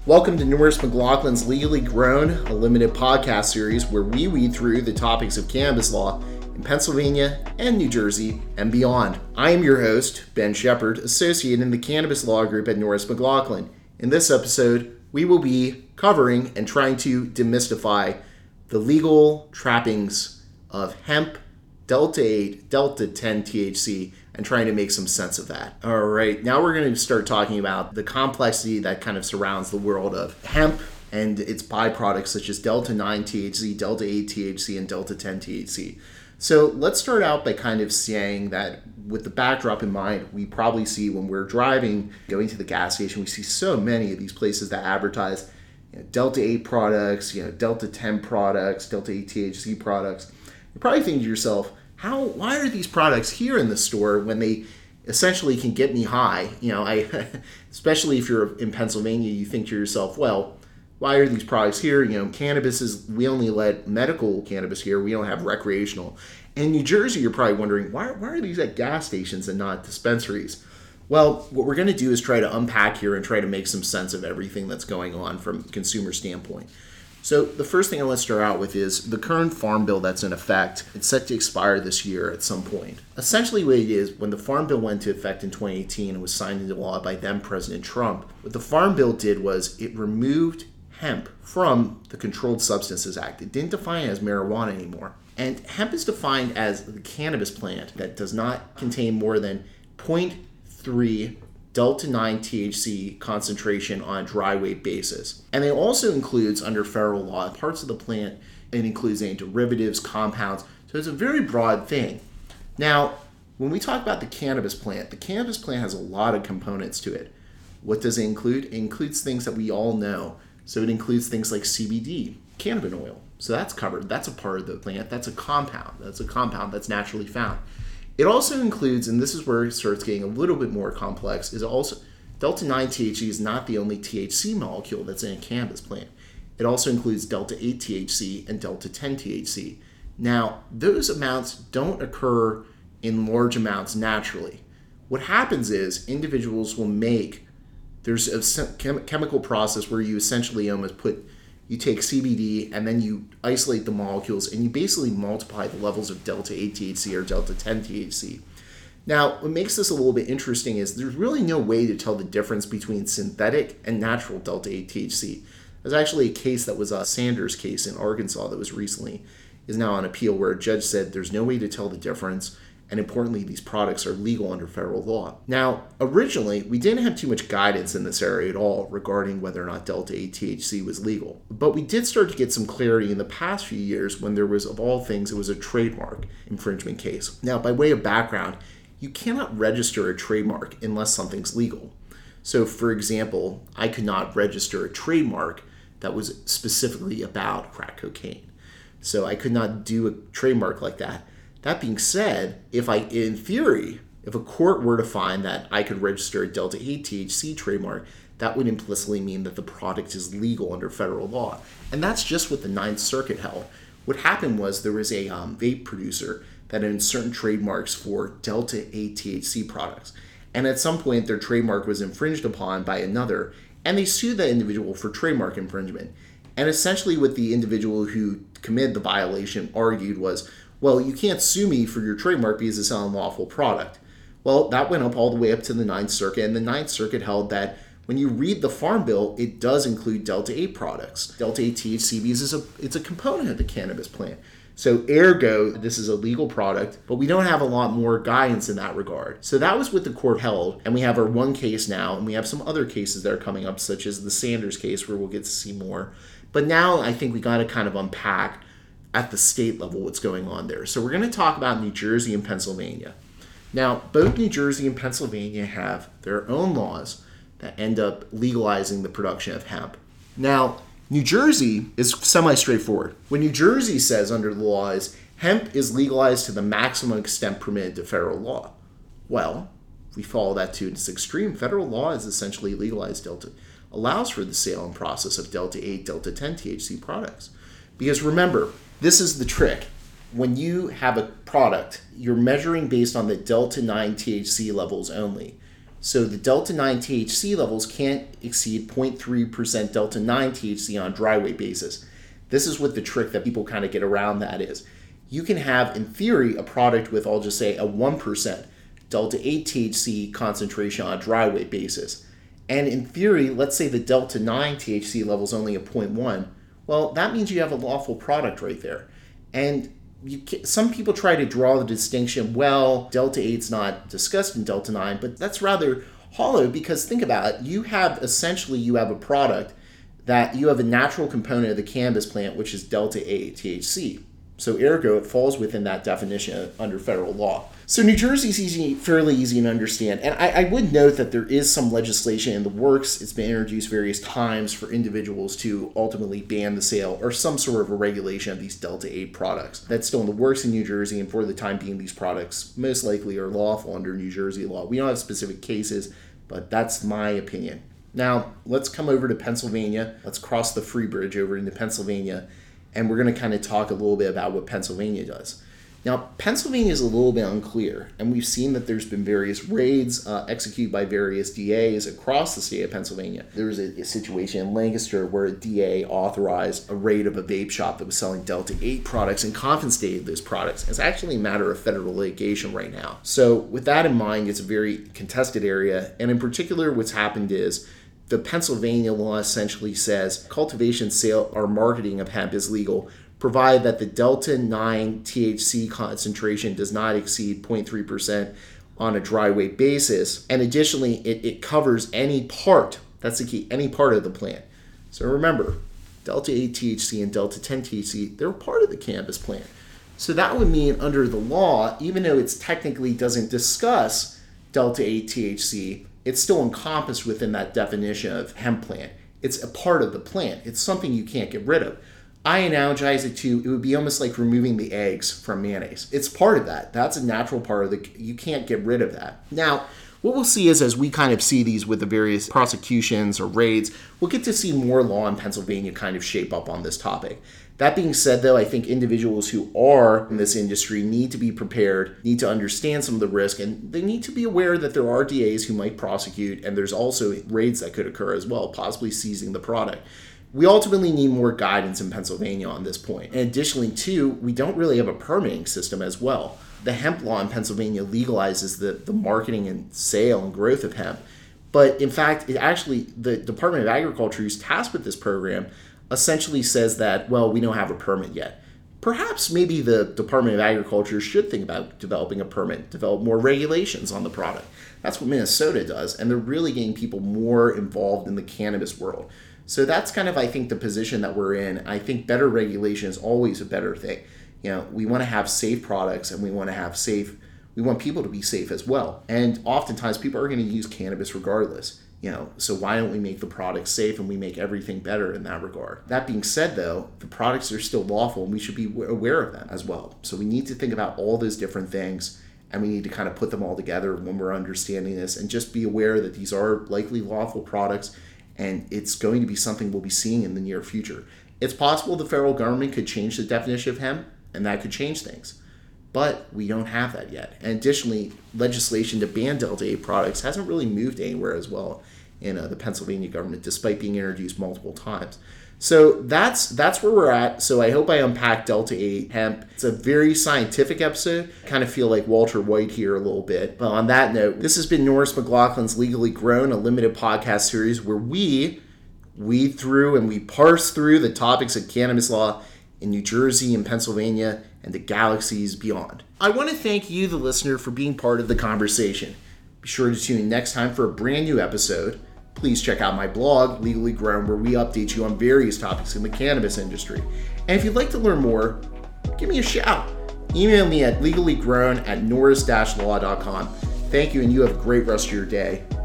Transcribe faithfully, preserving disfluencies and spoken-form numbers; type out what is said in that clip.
Welcome to Norris McLaughlin's Legally Grown, a limited podcast series where we weed through the topics of cannabis law in Pennsylvania and New Jersey and beyond. I am your host, Ben Shepard, associate in the Cannabis Law Group at Norris McLaughlin. In this episode, we will be covering and trying to demystify the legal trappings of hemp, Delta eight, Delta ten T H C, and trying to make some sense of that. All right, now we're going to start talking about the complexity that kind of surrounds the world of hemp and its byproducts such as Delta nine T H C, Delta eight T H C, and Delta ten T H C. So let's start out by kind of saying that with the backdrop in mind, we probably see when we're driving, going to the gas station, we see so many of these places that advertise you know, Delta eight products, you know, Delta ten products, Delta eight T H C products. You're probably thinking to yourself, how? Why are these products here in the store when they essentially can get me high? You know, I, especially if you're in Pennsylvania, you think to yourself, well, why are these products here? You know, cannabis is, we only let medical cannabis here. We don't have recreational. In New Jersey, you're probably wondering, why, why are these at gas stations and not dispensaries? Well, what we're going to do is try to unpack here and try to make some sense of everything that's going on from a consumer standpoint. So the first thing I want to start out with is the current farm bill that's in effect. It's set to expire this year at some point. Essentially what it is, when the farm bill went into effect in twenty eighteen and was signed into law by then President Trump, what the farm bill did was it removed hemp from the Controlled Substances Act. It didn't define it as marijuana anymore. And hemp is defined as the cannabis plant that does not contain more than zero point three Delta nine T H C concentration on a dry weight basis. And it also includes, under federal law, parts of the plant. It includes any derivatives, compounds. So it's a very broad thing. Now, when we talk about the cannabis plant, the cannabis plant has a lot of components to it. What does it include? It includes things that we all know. So it includes things like C B D, cannabis oil. So that's covered. That's a part of the plant. That's a compound. That's a compound that's naturally found. It also includes, and this is where it starts getting a little bit more complex, is also Delta nine T H C is not the only T H C molecule that's in a cannabis plant. It also includes Delta eight T H C and Delta ten T H C. Now, those amounts don't occur in large amounts naturally. What happens is individuals will make, there's a chem- chemical process where you essentially almost put, you take C B D and then you isolate the molecules and you basically multiply the levels of Delta eight T H C or Delta ten T H C. Now, what makes this a little bit interesting is there's really no way to tell the difference between synthetic and natural Delta eight T H C. There's actually a case that was a Sanders case in Arkansas that was recently, is now on appeal, where a judge said there's no way to tell the difference. And importantly, these products are legal under federal law. Now, originally, we didn't have too much guidance in this area at all regarding whether or not Delta eight T H C was legal. But we did start to get some clarity in the past few years when there was, of all things, it was a trademark infringement case. Now, by way of background, you cannot register a trademark unless something's legal. So, for example, I could not register a trademark that was specifically about crack cocaine. So I could not do a trademark like that. That being said, if I, in theory, if a court were to find that I could register a Delta eight T H C trademark, that would implicitly mean that the product is legal under federal law. And that's just what the Ninth Circuit held. What happened was there was a um, vape producer that owned certain trademarks for Delta eight T H C products. And at some point, their trademark was infringed upon by another, and they sued that individual for trademark infringement. And essentially what the individual who committed the violation argued was, well, you can't sue me for your trademark because it's an unlawful product. Well, that went up all the way up to the Ninth Circuit, and the Ninth Circuit held that when you read the Farm Bill, it does include Delta eight products. Delta eight T H C because it's a, it's a component of the cannabis plant. So ergo, this is a legal product, but we don't have a lot more guidance in that regard. So that was what the court held, and we have our one case now, and we have some other cases that are coming up, such as the Sanders case, where we'll get to see more. But now I think we got to kind of unpack at the state level what's going on there. So we're going to talk about New Jersey and Pennsylvania. Now, both New Jersey and Pennsylvania have their own laws that end up legalizing the production of hemp. Now, New Jersey is semi-straightforward. What New Jersey says under the law is hemp is legalized to the maximum extent permitted to federal law. Well, if we follow that to its extreme, federal law is essentially legalized Delta, allows for the sale and process of Delta eight, Delta ten T H C products. Because remember, this is the trick. When you have a product, you're measuring based on the Delta nine T H C levels only. So the delta nine T H C levels can't exceed zero point three percent delta nine T H C on a dry weight basis. This is what the trick that people kind of get around that is. You can have, in theory, a product with, I'll just say, a one percent delta eight T H C concentration on a dry weight basis. And in theory, let's say the delta nine T H C level is only a zero point one. Well, that means you have a lawful product right there. And you can, some people try to draw the distinction, well, delta eight's not discussed in delta nine, but that's rather hollow because think about it. You have, essentially, you have a product that you have a natural component of the cannabis plant, which is delta eight T H C. So ergo, it falls within that definition under federal law. So New Jersey's easy, fairly easy to understand. And I, I would note that there is some legislation in the works. It's been introduced various times for individuals to ultimately ban the sale or some sort of a regulation of these delta eight products. That's still in the works in New Jersey, and for the time being, these products most likely are lawful under New Jersey law. We don't have specific cases, but that's my opinion. Now, let's come over to Pennsylvania. Let's cross the Free Bridge over into Pennsylvania. And we're going to kind of talk a little bit about what Pennsylvania does. Now, Pennsylvania is a little bit unclear, and we've seen that there's been various raids uh, executed by various D As across the state of Pennsylvania. There was a, a situation in Lancaster where a D A authorized a raid of a vape shop that was selling delta eight products and confiscated those products. It's actually a matter of federal litigation right now. So with that in mind, it's a very contested area, and in particular, what's happened is the Pennsylvania law essentially says cultivation, sale, or marketing of hemp is legal, provided that the delta nine T H C concentration does not exceed zero point three percent on a dry weight basis. And additionally, it, it covers any part, that's the key, any part of the plant. So remember, delta eight T H C and delta ten T H C, they're part of the cannabis plant. So that would mean under the law, even though it technically doesn't discuss delta eight T H C, it's still encompassed within that definition of hemp plant. It's a part of the plant. It's something you can't get rid of. I analogize it to, it would be almost like removing the eggs from mayonnaise. It's part of that. That's a natural part of the, you can't get rid of that. Now, what we'll see is as we kind of see these with the various prosecutions or raids, we'll get to see more law in Pennsylvania kind of shape up on this topic. That being said, though, I think individuals who are in this industry need to be prepared, need to understand some of the risk, and they need to be aware that there are D As who might prosecute, and there's also raids that could occur as well, possibly seizing the product. We ultimately need more guidance in Pennsylvania on this point. And additionally, too, we don't really have a permitting system as well. The hemp law in Pennsylvania legalizes the, the marketing and sale and growth of hemp. But in fact, it actually, the Department of Agriculture, who's tasked with this program, essentially says that, well, we don't have a permit yet. Perhaps maybe the Department of Agriculture should think about developing a permit, develop more regulations on the product. That's what Minnesota does, and they're really getting people more involved in the cannabis world. So that's kind of, I think, the position that we're in. I think better regulation is always a better thing. You know, we want to have safe products, and we want to have safe, we want people to be safe as well. And oftentimes people are going to use cannabis regardless. You know, so why don't we make the products safe and we make everything better in that regard? That being said, though, the products are still lawful and we should be aware of them as well. So we need to think about all those different things and we need to kind of put them all together when we're understanding this and just be aware that these are likely lawful products and it's going to be something we'll be seeing in the near future. It's possible the federal government could change the definition of hemp and that could change things. But we don't have that yet. And additionally, legislation to ban delta eight products hasn't really moved anywhere as well in uh, the Pennsylvania government, despite being introduced multiple times. So that's that's where we're at. So I hope I unpacked delta eight hemp. It's a very scientific episode. I kind of feel like Walter White here a little bit. But on that note, this has been Norris McLaughlin's Legally Grown, a limited podcast series where we weed through and we parse through the topics of cannabis law in New Jersey and Pennsylvania and the galaxies beyond. I want to thank you, the listener, for being part of the conversation. Be sure to tune in next time for a brand new episode. Please check out my blog, Legally Grown, where we update you on various topics in the cannabis industry. And if you'd like to learn more, give me a shout. Email me at legallygrown at norris dash law dot com. Thank you, and you have a great rest of your day.